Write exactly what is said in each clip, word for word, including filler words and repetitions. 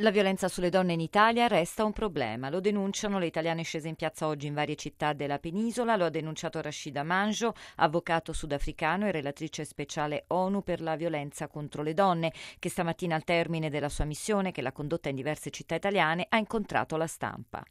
La violenza sulle donne in Italia resta un problema, lo denunciano le italiane scese in piazza oggi in varie città della penisola, lo ha denunciato Rashida Manjoo, avvocato sudafricano e relatrice speciale ONU per la violenza contro le donne, che stamattina al termine della sua missione, che l'ha condotta in diverse città italiane, ha incontrato la stampa.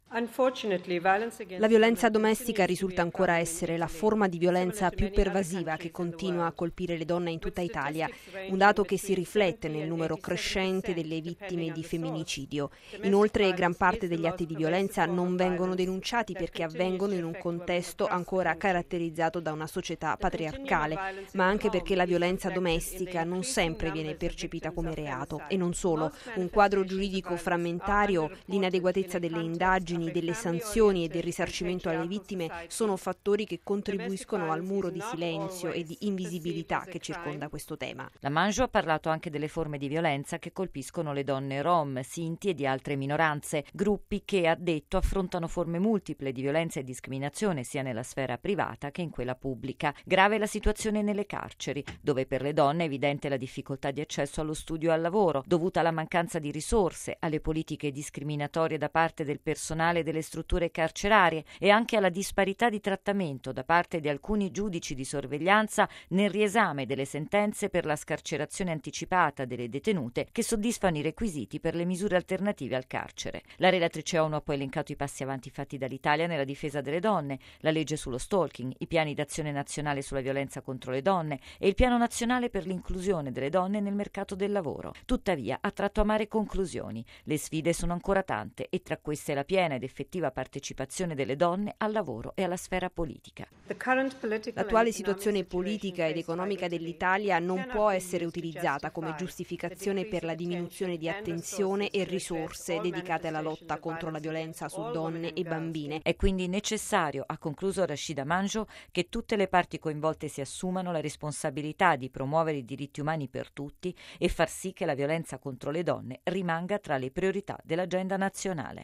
La violenza domestica risulta ancora essere la forma di violenza più pervasiva che continua a colpire le donne in tutta Italia, un dato che si riflette nel numero crescente delle vittime di femminicidio. Inoltre, gran parte degli atti di violenza non vengono denunciati perché avvengono in un contesto ancora caratterizzato da una società patriarcale, ma anche perché la violenza domestica non sempre viene percepita come reato. E non solo, un quadro giuridico frammentario, l'inadeguatezza delle indagini, delle sanzioni e del risarcimento alle vittime sono fattori che contribuiscono al muro di silenzio e di invisibilità che circonda questo tema. La Manjoo ha parlato anche delle forme di violenza che colpiscono le donne rom, Sinti e di altre minoranze, gruppi che, ha detto, affrontano forme multiple di violenza e discriminazione sia nella sfera privata che in quella pubblica. Grave è la situazione nelle carceri, dove per le donne è evidente la difficoltà di accesso allo studio e al lavoro, dovuta alla mancanza di risorse, alle politiche discriminatorie da parte del personale delle strutture carcerarie e anche alla disparità di trattamento da parte di alcuni giudici di sorveglianza nel riesame delle sentenze per la scarcerazione anticipata delle detenute che soddisfano i requisiti per le misure alternative al carcere. La relatrice ONU ha poi elencato i passi avanti fatti dall'Italia nella difesa delle donne, la legge sullo stalking, i piani d'azione nazionale sulla violenza contro le donne e il piano nazionale per l'inclusione delle donne nel mercato del lavoro. Tuttavia ha tratto amare conclusioni. Le sfide sono ancora tante e tra queste la piena ed effettiva partecipazione delle donne al lavoro e alla sfera politica. L'attuale situazione politica ed economica dell'Italia non può essere utilizzata come giustificazione per la diminuzione di attenzione e risorse dedicate alla lotta contro la violenza su donne e bambine. È quindi necessario, ha concluso Rashida Manjoo, che tutte le parti coinvolte si assumano la responsabilità di promuovere i diritti umani per tutti e far sì che la violenza contro le donne rimanga tra le priorità dell'agenda nazionale.